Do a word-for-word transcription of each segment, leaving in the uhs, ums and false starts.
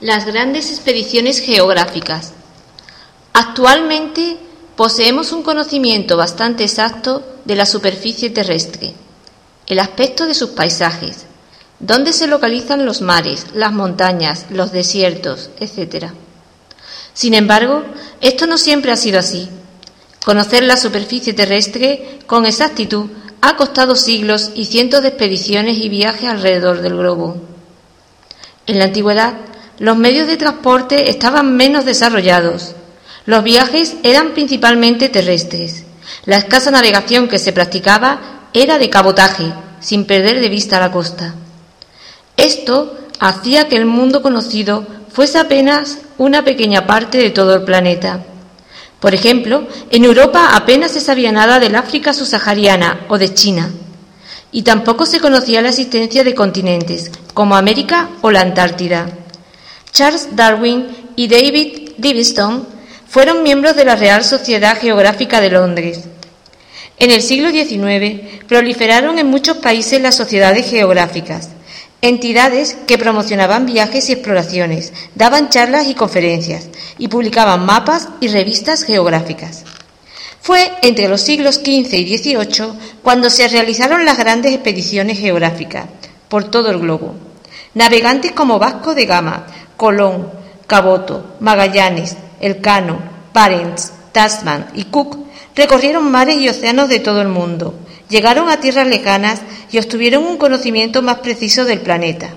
Las grandes expediciones geográficas. Actualmente poseemos un conocimiento bastante exacto de la superficie terrestre, el aspecto de sus paisajes, dónde se localizan los mares, las montañas, los desiertos, etcétera. Sin embargo, esto no siempre ha sido así. Conocer la superficie terrestre con exactitud ha costado siglos y cientos de expediciones y viajes alrededor del globo. En la antigüedad, los medios de transporte estaban menos desarrollados. Los viajes eran principalmente terrestres. La escasa navegación que se practicaba era de cabotaje, sin perder de vista la costa. Esto hacía que el mundo conocido fuese apenas una pequeña parte de todo el planeta. Por ejemplo, en Europa apenas se sabía nada del África subsahariana o de China, y tampoco se conocía la existencia de continentes como América o la Antártida. Charles Darwin y David Livingstone fueron miembros de la Real Sociedad Geográfica de Londres. En el siglo diecinueve proliferaron en muchos países las sociedades geográficas, entidades que promocionaban viajes y exploraciones, daban charlas y conferencias y publicaban mapas y revistas geográficas. Fue entre los siglos quince y dieciocho cuando se realizaron las grandes expediciones geográficas por todo el globo. Navegantes como Vasco de Gama, Colón, Caboto, Magallanes, Elcano, Barents, Tasman y Cook recorrieron mares y océanos de todo el mundo, llegaron a tierras lejanas y obtuvieron un conocimiento más preciso del planeta.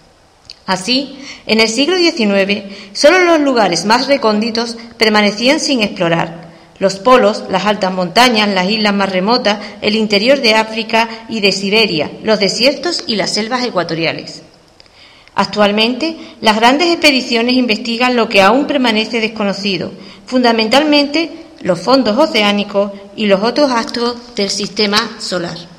Así, en el siglo diecinueve, solo los lugares más recónditos permanecían sin explorar. Los polos, las altas montañas, las islas más remotas, el interior de África y de Siberia, los desiertos y las selvas ecuatoriales. Actualmente, las grandes expediciones investigan lo que aún permanece desconocido, fundamentalmente los fondos oceánicos y los otros astros del sistema solar.